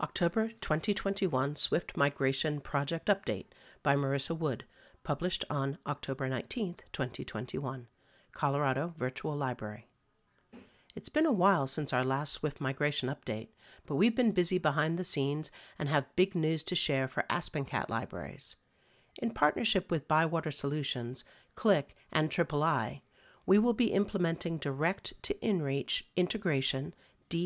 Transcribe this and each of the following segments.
October 2021 Swift Migration Project Update by Marissa Wood, published on October 19, 2021, Colorado Virtual Library. It's been a while since our last Swift migration update, but we've been busy behind the scenes and have big news to share for AspenCat libraries. In partnership with Bywater Solutions, Click, and III, we will be implementing Direct-to-InReach integration,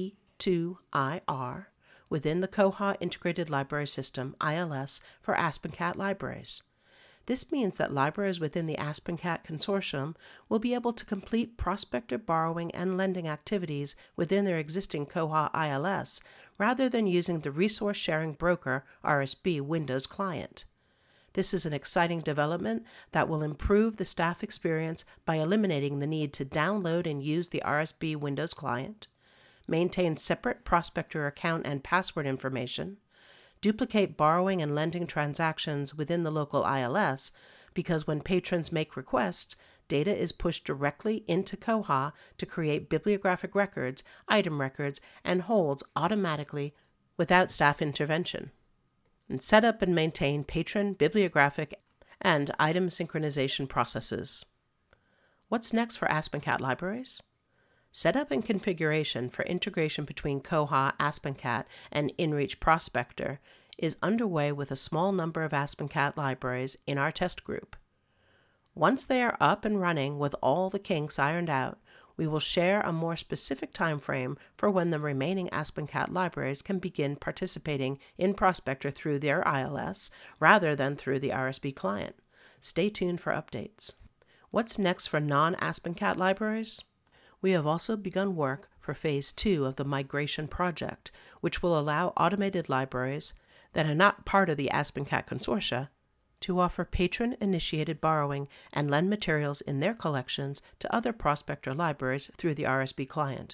D2IR, within the Koha Integrated Library System, ILS, for AspenCat libraries. This means that libraries within the AspenCat consortium will be able to complete prospector borrowing and lending activities within their existing Koha ILS rather than using the Resource Sharing Broker RSB Windows client. This is an exciting development that will improve the staff experience by eliminating the need to download and use the RSB Windows client, maintain separate prospector account and password information, duplicate borrowing and lending transactions within the local ILS, because when patrons make requests, data is pushed directly into Koha to create bibliographic records, item records, and holds automatically without staff intervention, and set up and maintain patron, bibliographic, and item synchronization processes. What's next for AspenCat libraries? Setup and configuration for integration between Koha, AspenCat, and InReach Prospector is underway with a small number of AspenCat libraries in our test group. Once they are up and running with all the kinks ironed out, we will share a more specific time frame for when the remaining AspenCat libraries can begin participating in Prospector through their ILS rather than through the RSB client. Stay tuned for updates. What's next for non-AspenCat libraries? We have also begun work for Phase 2 of the migration project, which will allow automated libraries that are not part of the AspenCat consortia to offer patron-initiated borrowing and lend materials in their collections to other prospector libraries through the RSB client.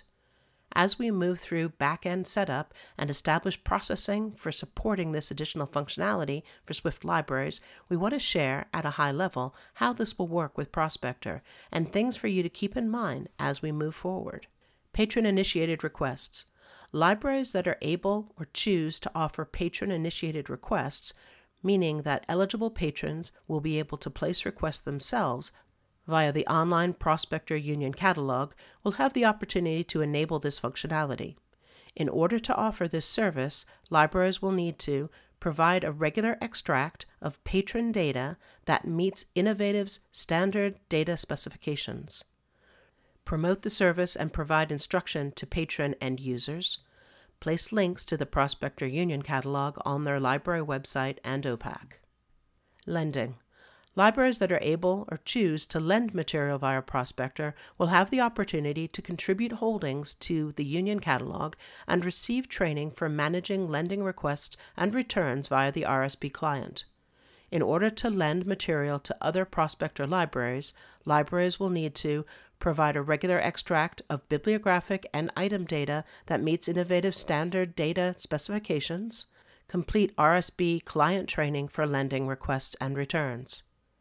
As we move through back-end setup and establish processing for supporting this additional functionality for Swift libraries, we want to share at a high level how this will work with Prospector and things for you to keep in mind as we move forward. Patron-initiated requests. Libraries that are able or choose to offer patron-initiated requests, meaning that eligible patrons will be able to place requests themselves via the online Prospector Union Catalog, will have the opportunity to enable this functionality. In order to offer this service, libraries will need to provide a regular extract of patron data that meets Innovative's standard data specifications, promote the service and provide instruction to patron end users, place links to the Prospector Union Catalog on their library website and OPAC. Lending. Libraries that are able or choose to lend material via Prospector will have the opportunity to contribute holdings to the Union Catalog and receive training for managing lending requests and returns via the RSB client. In order to lend material to other Prospector libraries, libraries will need to provide a regular extract of bibliographic and item data that meets Innovative standard data specifications, complete RSB client training for lending requests and returns.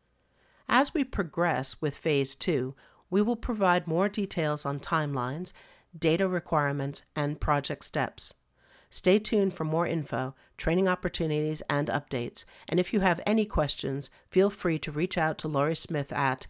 As we progress with Phase 2, we will provide more details on timelines, data requirements, and project steps. Stay tuned for more info, training opportunities, and updates. And if you have any questions, feel free to reach out to Laurie Smith at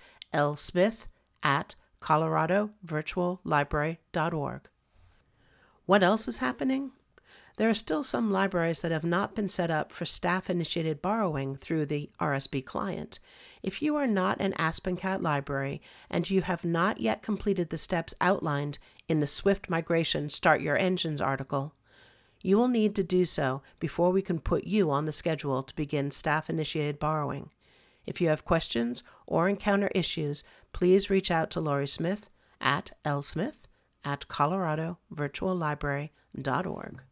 lsmith@coloradovirtuallibrary.org. What else is happening? There are still some libraries that have not been set up for staff-initiated borrowing through the RSB client. If you are not an AspenCat library and you have not yet completed the steps outlined in the Swift Migration Start Your Engines article, you will need to do so before we can put you on the schedule to begin staff-initiated borrowing. If you have questions or encounter issues, please reach out to Laurie Smith at lsmith@coloradovirtuallibrary.org.